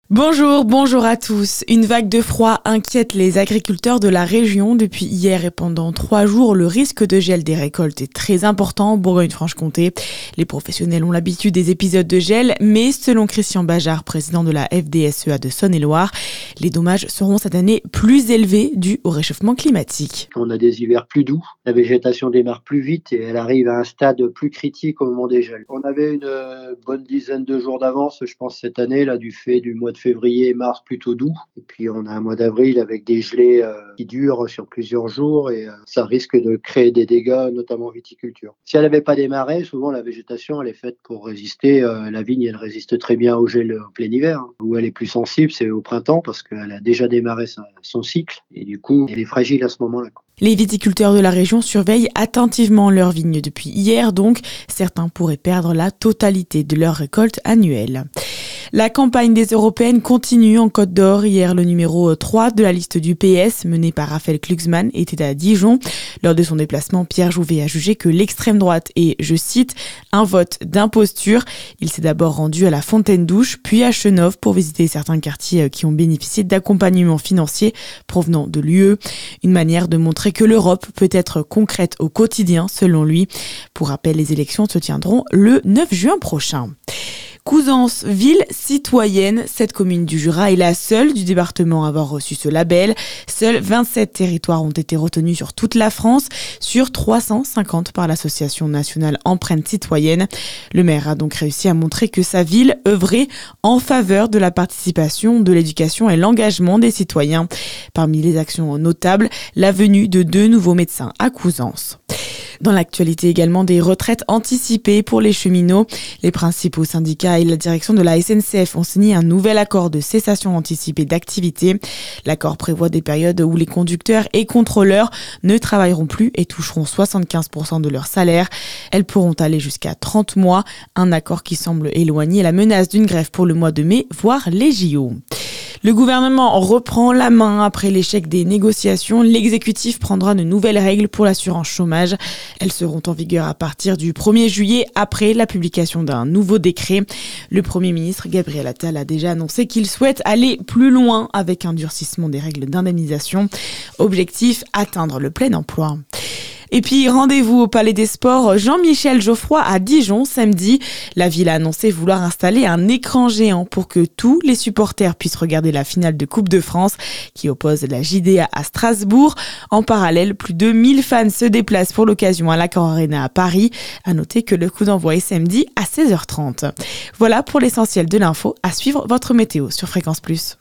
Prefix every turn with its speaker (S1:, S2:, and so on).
S1: Bonjour à tous. Une vague de froid inquiète les agriculteurs de la région depuis hier et pendant 3 jours. Le risque de gel des récoltes est très important en Bourgogne-Franche-Comté. Les professionnels ont l'habitude des épisodes de gel, mais selon Christian Bajard, président de la FDSEA de Saône-et-Loire, les dommages seront cette année plus élevés dus au réchauffement climatique.
S2: On a des hivers plus doux, la végétation démarre plus vite et elle arrive à un stade plus critique au moment des gels. On avait une bonne dizaine de jours d'avance, je pense, cette année, là, du fait du mois de février et mars plutôt doux. Et puis on a un mois d'avril avec des gelées qui durent sur plusieurs jours et ça risque de créer des dégâts, notamment en viticulture. Si elle n'avait pas démarré, souvent la végétation elle est faite pour résister. La vigne elle résiste très bien au gel en plein hiver. Où elle est plus sensible, c'est au printemps parce qu'elle a déjà démarré son cycle et du coup elle est fragile à ce moment-là.
S1: Les viticulteurs de la région surveillent attentivement leurs vignes depuis hier, donc certains pourraient perdre la totalité de leur récolte annuelle. La campagne des Européennes continue en Côte d'Or. Hier, le numéro 3 de la liste du PS, mené par Raphaël Glucksmann, était à Dijon. Lors de son déplacement, Pierre Jouvet a jugé que l'extrême droite est, je cite, un vote d'imposture. Il s'est d'abord rendu à la Fontaine-Douche, puis à Chenôve pour visiter certains quartiers qui ont bénéficié d'accompagnement financier provenant de l'UE. Une manière de montrer que l'Europe peut être concrète au quotidien, selon lui. Pour rappel, les élections se tiendront le 9 juin prochain. Couzance, ville citoyenne, cette commune du Jura est la seule du département à avoir reçu ce label. Seuls 27 territoires ont été retenus sur toute la France, sur 350 par l'association nationale Empreinte Citoyenne. Le maire a donc réussi à montrer que sa ville œuvrait en faveur de la participation, de l'éducation et l'engagement des citoyens. Parmi les actions notables, la venue de 2 nouveaux médecins à Couzance. Dans l'actualité également, des retraites anticipées pour les cheminots. Les principaux syndicats et la direction de la SNCF ont signé un nouvel accord de cessation anticipée d'activité. L'accord prévoit des périodes où les conducteurs et contrôleurs ne travailleront plus et toucheront 75% de leur salaire. Elles pourront aller jusqu'à 30 mois, un accord qui semble éloigner la menace d'une grève pour le mois de mai, voire les JO. Le gouvernement reprend la main après l'échec des négociations. L'exécutif prendra de nouvelles règles pour l'assurance chômage. Elles seront en vigueur à partir du 1er juillet après la publication d'un nouveau décret. Le Premier ministre Gabriel Attal a déjà annoncé qu'il souhaite aller plus loin avec un durcissement des règles d'indemnisation. Objectif, atteindre le plein emploi. Et puis, rendez-vous au Palais des Sports Jean-Michel Geoffroy à Dijon samedi. La ville a annoncé vouloir installer un écran géant pour que tous les supporters puissent regarder la finale de Coupe de France qui oppose la JDA à Strasbourg. En parallèle, plus de 1000 fans se déplacent pour l'occasion à l'Accor Arena à Paris. À noter que le coup d'envoi est samedi à 16h30. Voilà pour l'essentiel de l'info. À suivre votre météo sur Fréquence Plus.